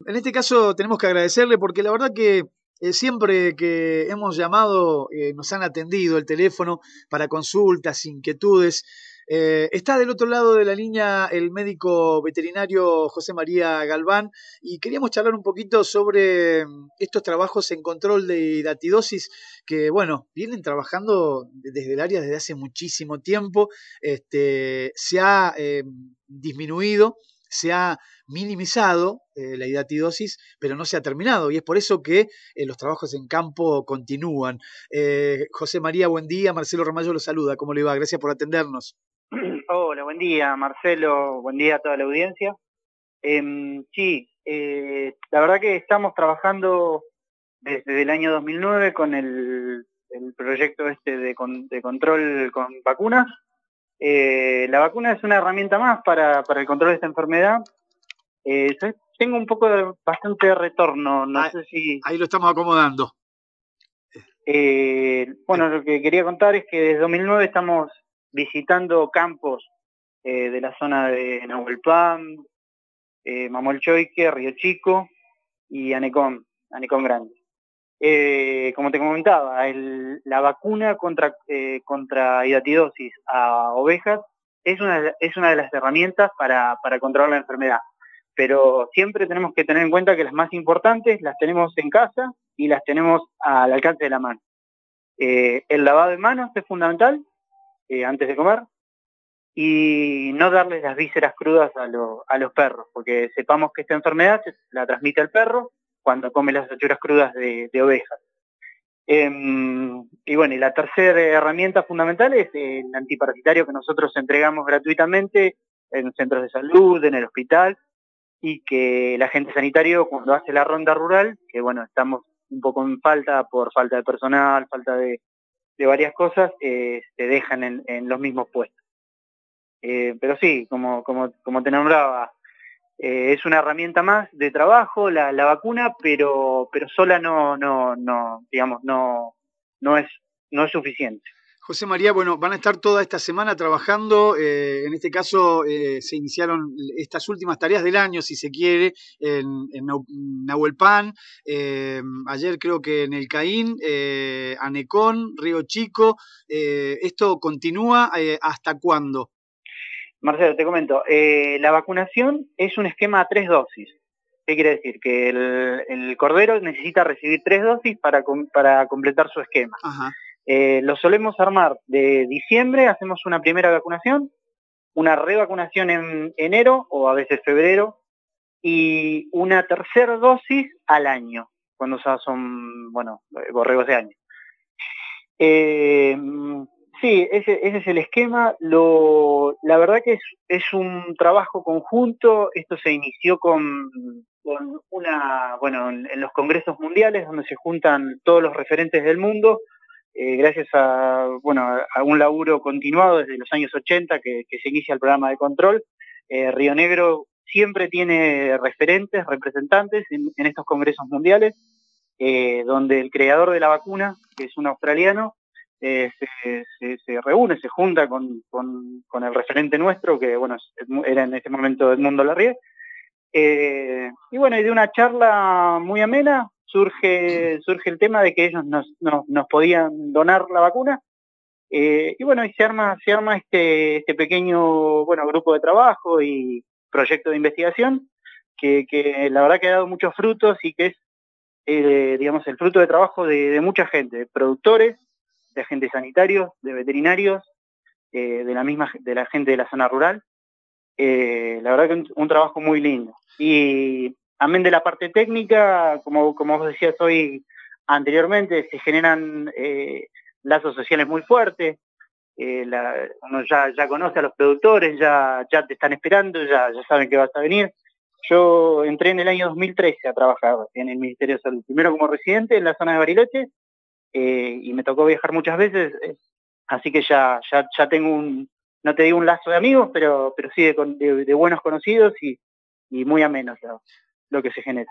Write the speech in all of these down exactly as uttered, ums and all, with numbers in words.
en este caso tenemos que agradecerle porque la verdad que eh, siempre que hemos llamado eh, nos han atendido el teléfono para consultas, inquietudes. Eh, está del otro lado de la línea el médico veterinario José María Galván y queríamos charlar un poquito sobre estos trabajos en control de hidatidosis que, bueno, vienen trabajando desde el área desde hace muchísimo tiempo. Este, se ha eh, disminuido, se ha minimizado eh, la hidatidosis, pero no se ha terminado y es por eso que eh, los trabajos en campo continúan. Eh, José María, buen día. Marcelo Ramallo lo saluda. ¿Cómo le va? Gracias por atendernos. Hola, buen día, Marcelo. Buen día a toda la audiencia. Eh, sí, eh, la verdad que estamos trabajando desde el año dos mil nueve con el, el proyecto este de, con, de control con vacunas. Eh, la vacuna es una herramienta más para, para el control de esta enfermedad. Eh, tengo un poco de bastante retorno, no ah, sé si... Ahí lo estamos acomodando. Eh, bueno, lo que quería contar es que desde dos mil nueve estamos visitando campos eh, de la zona de Nahuelpan, eh, Mamolchoique, Río Chico y Anecón, Anecón Grande. Eh, como te comentaba, el, la vacuna contra, eh, contra hidatidosis a ovejas es una, es una de las herramientas para, para controlar la enfermedad. Pero siempre tenemos que tener en cuenta que las más importantes las tenemos en casa y las tenemos al alcance de la mano. Eh, el lavado de manos es fundamental eh, antes de comer y no darles las vísceras crudas a, lo, a los perros, porque sepamos que esta enfermedad se la transmite al perro cuando come las achuras crudas de, de ovejas. Eh, y bueno, y la tercera herramienta fundamental es el antiparasitario que nosotros entregamos gratuitamente en centros de salud, en el hospital, y que el agente sanitario cuando hace la ronda rural, que bueno, estamos un poco en falta por falta de personal, falta de, de varias cosas, eh, se dejan en, en los mismos puestos. Eh, pero sí, como, como, como te nombraba, eh, es una herramienta más de trabajo, la, la vacuna, pero, pero sola no, no, no, digamos, no, no es, no es suficiente. José María, bueno, van a estar toda esta semana trabajando, eh, en este caso eh, se iniciaron estas últimas tareas del año, si se quiere, en, en Nahuelpan, eh, ayer creo que en el Caín, eh, Anecón, Río Chico, eh, ¿esto continúa eh, hasta cuándo? Marcelo, te comento, eh, la vacunación es un esquema a tres dosis. ¿Qué quiere decir? Que el, el cordero necesita recibir tres dosis para, para completar su esquema. Ajá. Eh, lo solemos armar de diciembre, hacemos una primera vacunación, una revacunación en enero o a veces febrero y una tercera dosis al año, cuando ya son, bueno, borregos de año. Eh, sí, ese, ese es el esquema. Lo, la verdad que es, es un trabajo conjunto. Esto se inició con, con una, bueno, en, en los congresos mundiales donde se juntan todos los referentes del mundo. Eh, gracias a, bueno, a un laburo continuado desde los años ochenta que, que se inicia el programa de control, eh, Río Negro siempre tiene referentes, representantes en, en estos congresos mundiales, eh, donde el creador de la vacuna, que es un australiano, eh, se, se, se reúne, se junta con, con, con el referente nuestro, que bueno, era en ese momento Edmundo Larrié, eh, y bueno, y de una charla muy amena, surge, surge el tema de que ellos nos, nos, nos podían donar la vacuna, eh, y bueno, y se arma, se arma este, este pequeño, bueno, grupo de trabajo y proyecto de investigación, que, que la verdad que ha dado muchos frutos y que es, eh, digamos, el fruto de trabajo de, de mucha gente, de productores, de agentes sanitarios, de veterinarios, eh, de la misma, de la gente de la zona rural. Eh, la verdad que un, un trabajo muy lindo. Y amén de la parte técnica, como, como vos decías hoy anteriormente, se generan eh, lazos sociales muy fuertes. Eh, la, uno ya, ya conoce a los productores, ya, ya te están esperando, ya, ya saben que vas a venir. Yo entré en el año dos mil trece a trabajar en el Ministerio de Salud, primero como residente en la zona de Bariloche, eh, y me tocó viajar muchas veces, eh, así que ya, ya, ya tengo un, no te digo un lazo de amigos, pero, pero sí de, de, de buenos conocidos y, y muy amenos lo, lo que se genera.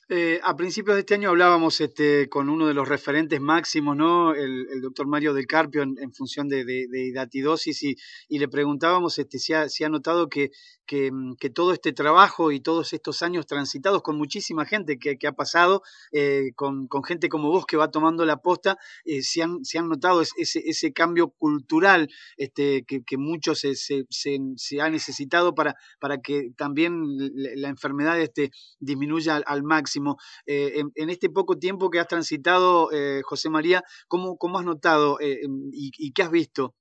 Eh, a principios de este año hablábamos este, con uno de los referentes máximos, ¿no? El, el doctor Mario Del Carpio, en, en función de, de, de datidosis, y, y le preguntábamos este, si, ha, si ha notado que, que, que todo este trabajo y todos estos años transitados con muchísima gente que, que ha pasado, eh, con, con gente como vos que va tomando la posta, eh, si, han, si han notado ese, ese cambio cultural este, que, que mucho se, se, se, se ha necesitado para, para que también la, la enfermedad este, disminuya al, al máximo. Eh, en, en, este poco tiempo que has transitado, eh, José María, ¿cómo, cómo has notado eh, y, y qué has visto?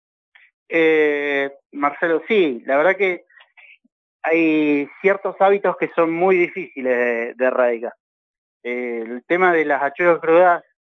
Eh, Marcelo, sí, la verdad que hay ciertos hábitos que son muy difíciles de, de erradicar. Eh, el tema de las achuras crudas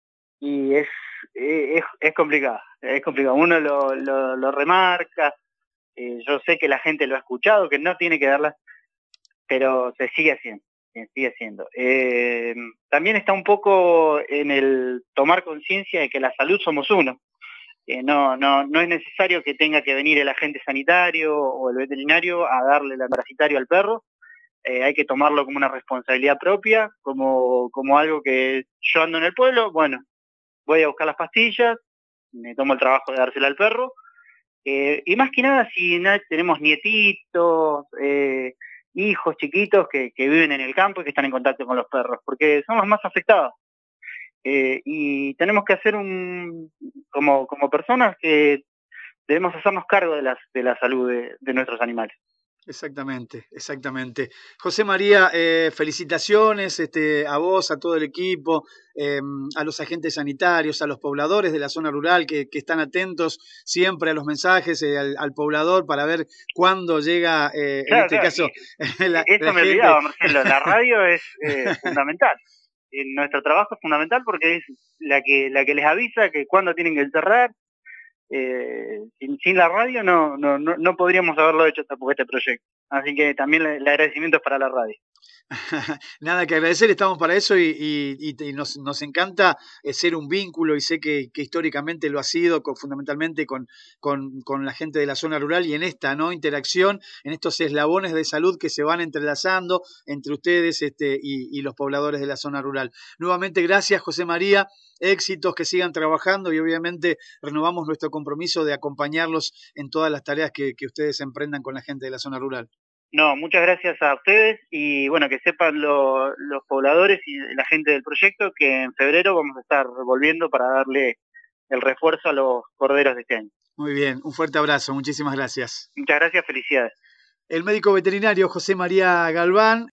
y es, es, es complicado, es complicado. Uno lo, lo, lo remarca, eh, yo sé que la gente lo ha escuchado, que no tiene que darlas, pero se sigue haciendo. sigue haciendo. Eh, también está un poco en el tomar conciencia de que la salud somos uno. Eh, no, no, no es necesario que tenga que venir el agente sanitario o el veterinario a darle el parasitario al perro. Eh, hay que tomarlo como una responsabilidad propia, como, como algo que yo ando en el pueblo, bueno, voy a buscar las pastillas, me tomo el trabajo de dársela al perro. Eh, y más que nada, si na tenemos nietitos, eh, hijos chiquitos que, que viven en el campo y que están en contacto con los perros, porque son los más afectados. Eh, y tenemos que hacer un, como, como personas que debemos hacernos cargo de, las, de la salud de, de nuestros animales. Exactamente, exactamente. José María, eh, felicitaciones este, a vos, a todo el equipo, eh, a los agentes sanitarios, a los pobladores de la zona rural que, que están atentos siempre a los mensajes, eh, al, al poblador para ver cuándo llega, eh, en Claro, este claro. caso, la, Eso la me gente. olvidaba, Marcelo. La radio es eh, fundamental. En nuestro trabajo es fundamental porque es la que, la que les avisa que cuándo tienen que cerrar. Eh, sin, sin la radio no, no, no, no podríamos haberlo hecho tampoco este proyecto. Así que también el agradecimiento es para la radio. Nada que agradecer, estamos para eso y, y, y nos, nos encanta ser un vínculo y sé que, que históricamente lo ha sido con, fundamentalmente con, con, con la gente de la zona rural y en esta ¿no? interacción, en estos eslabones de salud que se van entrelazando entre ustedes este, y, y los pobladores de la zona rural. Nuevamente gracias José María, éxitos, que sigan trabajando y obviamente renovamos nuestro compromiso de acompañarlos en todas las tareas que, que ustedes emprendan con la gente de la zona rural. No, muchas gracias a ustedes y bueno, que sepan lo, los pobladores y la gente del proyecto que en febrero vamos a estar volviendo para darle el refuerzo a los corderos de este año. Muy bien, un fuerte abrazo, muchísimas gracias. Muchas gracias, felicidades. El médico veterinario José María Galván.